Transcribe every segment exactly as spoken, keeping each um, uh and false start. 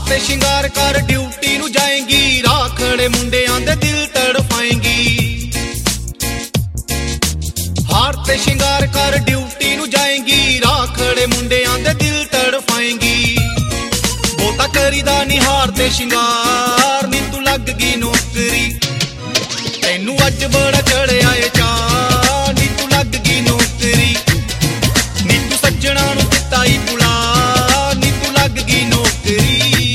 ਤੇ ਸ਼ਿੰਗਾਰ ਕਰ ਡਿਊਟੀ ਨੂੰ ਜਾਏਂਗੀ, ਰਾਹ ਖੜੇ ਮੁੰਡਿਆਂ ਦੇ ਦਿਲ ਤੜਫਾਏਂਗੀ। ਹਾਰ ਤੇ ਸ਼ਿੰਗਾਰ ਕਰ ਡਿਊਟੀ ਨੂੰ ਜਾਏਂਗੀ, ਰਾਹ ਖੜੇ ਮੁੰਡਿਆਂ ਦੇ ਦਿਲ ਤੜਫਾਏਂਗੀ। ਬਹੁਤਾ ਕਰੀਦਾ ਨੀ ਹਾਰ ਤੇ ਸ਼ਿੰਗਾਰ, ਨੀ ਤੂੰ ਲੱਗ ਗਈ ਨੌਕਰੀ। ਤੈਨੂੰ ਅੱਜ ਬੜਾ ਚੜਿਆ ਏ ਚਾਅ, ਨੀ ਤੂੰ ਲੱਗ ਗਈ ਨੌਕਰੀ। ਨੀ ਤੂੰ ਸੱਜਣਾ ਨੂੰ ਦਿੱਤਾ ਈ ਭੁਲਾ, ਨੀ ਤੂੰ ਲੱਗ ਗਈ ਨੌਕਰੀ।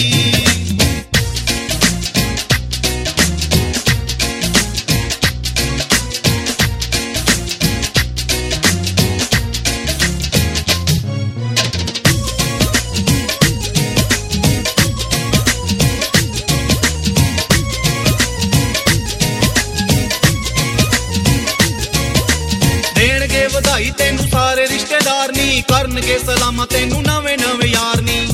ਦੇਣਗੇ ਵਧਾਈ ਤੈਨੂੰ ਸਾਰੇ ਰਿਸ਼ਤੇਦਾਰ ਨੀ, ਕਰਨਗੇ ਸਲਾਮਾਂ ਤੈਨੂੰ ਨਵੇਂ ਨਵੇਂ ਯਾਰ ਨੀ।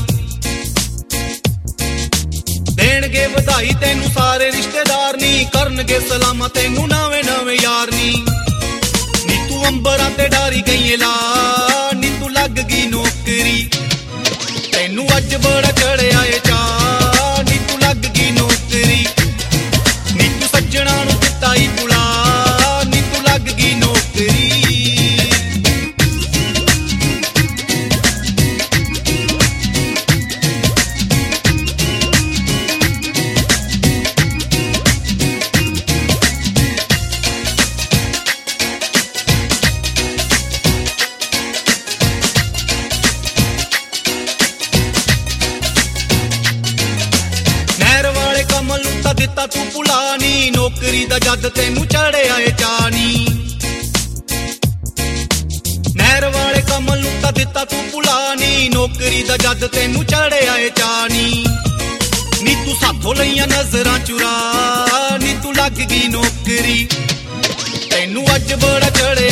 ਦੇਣਗੇ ਵਧਾਈ ਤੈਨੂੰ ਸਾਰੇ ਰਿਸ਼ਤੇਦਾਰ ਨੀ, ਕਰਨਗੇ ਸਲਾਮਾਂ ਤੈਨੂੰ ਨਵੇਂ ਨਵੇਂ ਯਾਰ ਨੀ। ਨੀ ਤੂੰ ਅੰਬਰਾਂ ਤੇ ਡਾਰੀ ਗਈ ਏ ਲਾ, ਨੀ ਤੂੰ ਲੱਗ ਗਈ ਨੌਕਰੀ। ਤੈਨੂੰ ਅੱਜ ਬੜਾ ਚੜਿਆ ਏ ਚਾਅ, ਨੀ ਤੂੰ ਲੱਗ ਗਈ ਨੌਕਰੀ। ਨੀ ਤੂੰ ਸੱਜਣਾ ਨੂੰ ਦਿੱਤਾ ਈ ਭੁਲਾ, ਨੀ ਤੂੰ ਲੱਗ ਗਈ ਨੌਕਰੀ। ਕਮਲ ਨੂੰ ਤਾਂ ਦਿੱਤਾ ਤੂੰ ਭੁਲਾ ਨੀ, ਨੌਕਰੀ ਦਾ ਜਦ ਤੈਨੂੰ ਚੜਿਆ ਏ ਚਾਅ ਨੀ। ਨਹਿਰ ਵਾਲੇ ਕਮਲ ਨੂੰ ਤਾਂ ਦਿੱਤਾ ਤੂੰ ਭੁਲਾ ਨੀ, ਨੌਕਰੀ ਦਾ ਜਦ ਤੈਨੂੰ ਚੜਿਆ ਏ ਚਾਅ ਨੀ। ਨੀ ਤੂੰ ਸਾਥੋਂ ਲਈਆਂ ਨਜ਼ਰਾਂ ਚੁਰਾ, ਨੀ ਤੂੰ ਲੱਗ ਗਈ ਨੌਕਰੀ। ਤੈਨੂੰ ਅੱਜ ਬੜਾ ਚੜਿਆ